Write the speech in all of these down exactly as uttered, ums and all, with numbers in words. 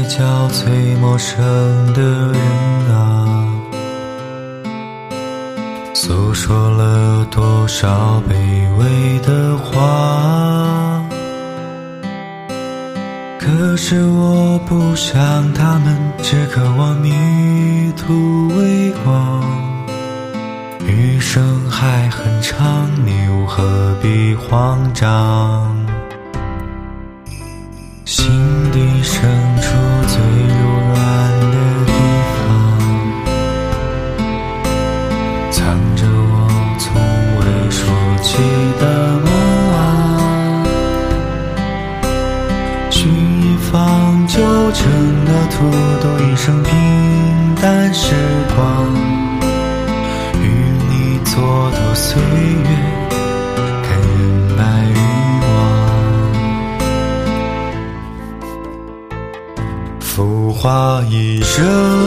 角最陌生的人啊，诉说了多少卑微的话。可是我不想他们只渴望迷途微光，余生还很长，你又何必慌张？心底深处最柔软的地方，藏着我从未说起的梦啊。寻一方就成的土豆，一生平淡时光，与你蹉跎岁月，看人来人往。浮华一生，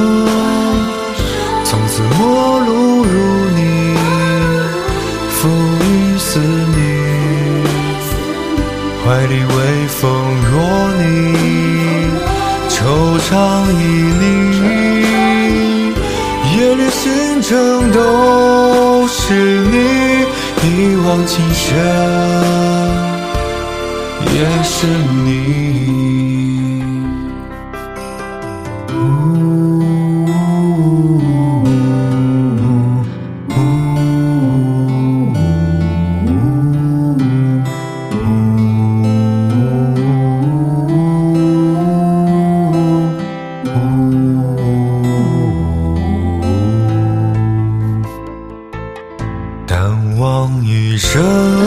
从此陌路如你，浮云似你，怀里微风若你，惆怅旖旎，夜里星辰都是你，一往情深也是你。淡忘余生，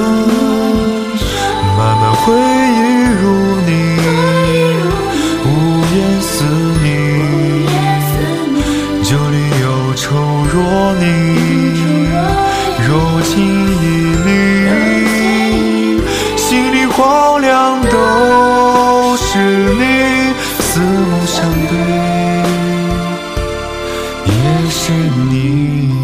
漫漫回忆如你，无言似你，酒里忧愁若你，柔情旖旎，心里荒凉都是你，似梦相对也是你。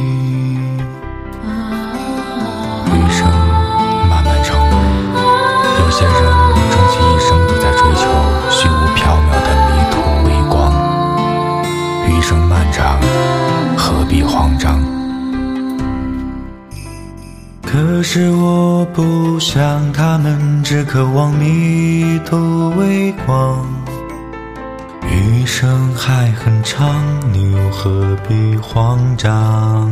余生漫漫长路，有些人终其一生都在追求虚无缥缈的迷途微光。余生漫长，何必慌张？ 可是我不想他们只渴望迷途微光，余生还很长，你又何必慌张？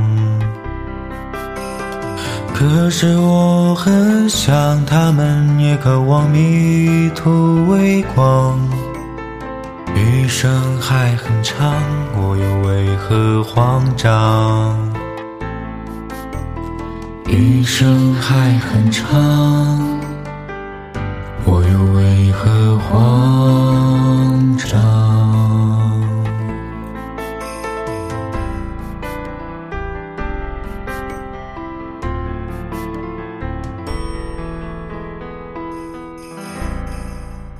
可是我很想他们也渴望迷途微光，余生还很长，我又为何慌张？余生还很长，我又为何慌